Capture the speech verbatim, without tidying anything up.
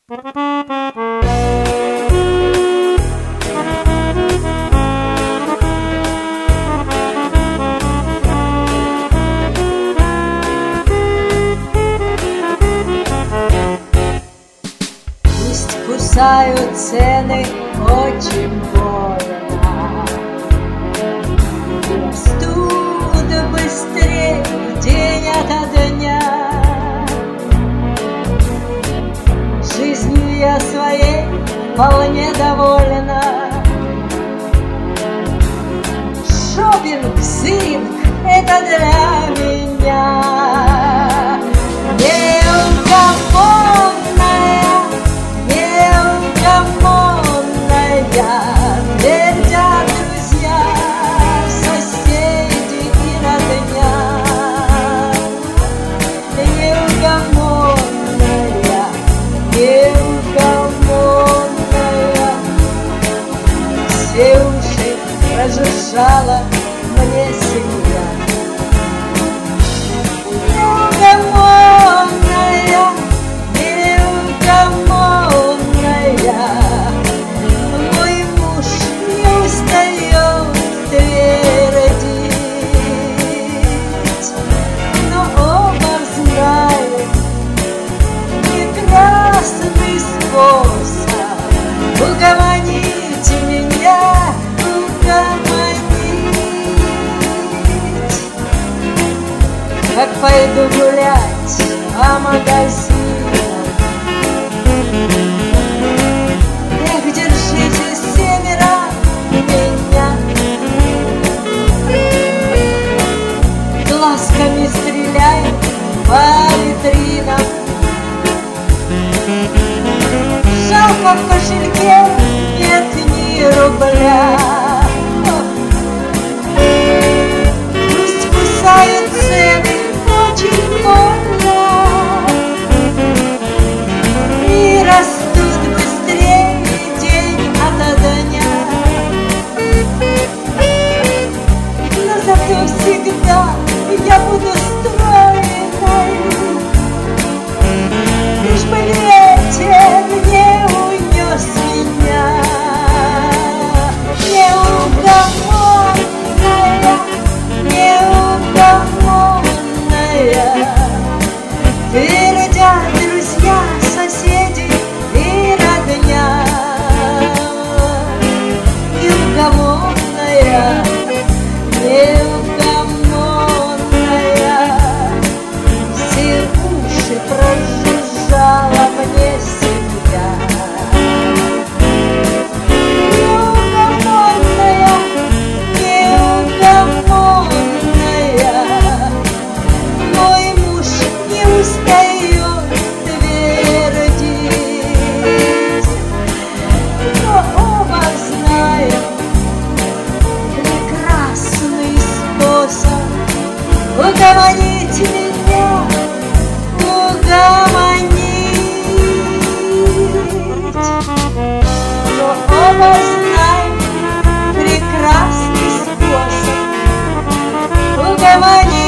Пусть кусают цены очень больно, растут быстрее день ото дня. Жизнью я своей вполне довольна. Шопинг, зинг — это для меня. Все уши прожужжала мне семья. Неугомонная, неугомонная, мой муж не устает твердить, но оба знают прекрасный способ угомонить меня. Как пойду гулять по магазинам, эх, держитесь семеро меня, глазками стреляй по витринам. Жалко, в кошельке нет ни рубля. Пусть кусают цены очень больно и растут быстрее день ото дня. Но зато всегда я буду стройной, лишь бы ветер не унес меня. Твердят друзья, соседи и родня. Неугомонная, неугомонная, все уши прожужжала мне семья. Неугомонная, неугомонная, мой муж не устает твердить, но оба знаем прекрасный способ угомонить меня, угомонить. Но оба знаем прекрасный способ угомонить.